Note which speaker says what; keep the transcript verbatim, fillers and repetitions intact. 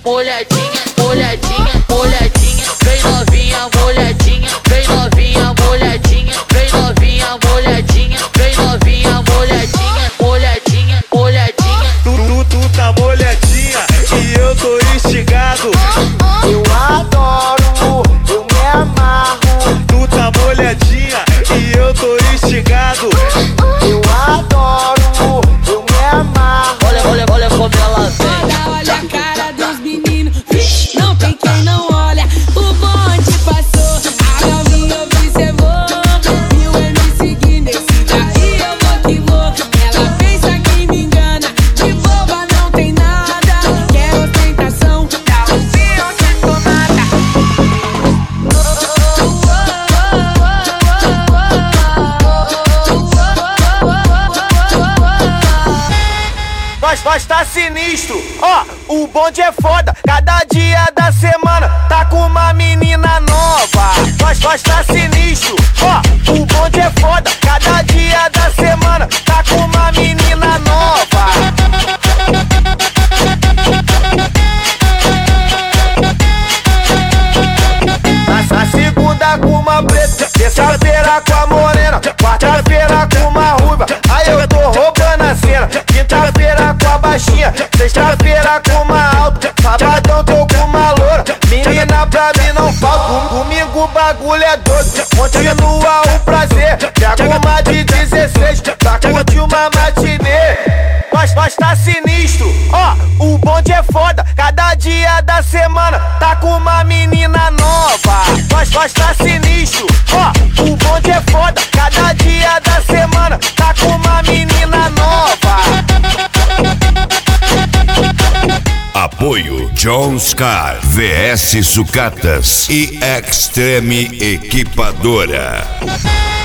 Speaker 1: molhadinha, molhadinha, molhadinha. Vem novinha, molhadinha, vem novinha, molhadinha, vem novinha, molhadinha, vem novinha, molhadinha, molhadinha, molhadinha.
Speaker 2: Tu, tu, tu tá molhadinha e eu tô instigado.
Speaker 3: Eu adoro, eu me amarro.
Speaker 2: Tu tá molhadinha e eu tô instigado.
Speaker 3: Eu adoro, eu me amarro.
Speaker 1: Olha, olha, olha como ela vem.
Speaker 4: Olha, olha a cara dos meninos, vixe, não tem quem não olha. O bonde passou, a Galvinha observou. Viu ele me seguir nesse daí, eu vou que vou. Ela pensa que me engana, de boba não tem nada. Quer ostentação, dá um fio, eu sinto nada.
Speaker 3: Nós, nós tá sinistro, ó, o bonde é foda. Cada dia da semana tá com uma menina nova. Nós, nós tá sinistro, ó, o bonde é foda. Cada dia da semana tá com uma menina nova. Na, na segunda com uma preta, terça-feira com a morena, quarta-feira com uma ruiva, aí eu tô roubando a cena. Quinta-feira com a baixinha, sexta-feira com uma alta, sabadão tô com uma loura, menina pra mim não falta. Domingo o bagulho é doido, continua o prazer. Pega uma de dezesseis pra curtir uma matinê. Nós, nós tá sinistro, ó, o bonde é foda. Cada dia da semana tá com uma menina nova. Nós, nós tá sinistro, ó, o bonde é foda. Cada dia da semana tá com uma menina nova.
Speaker 5: Apoio John Scar, V S Sucatas e Extreme Equipadora.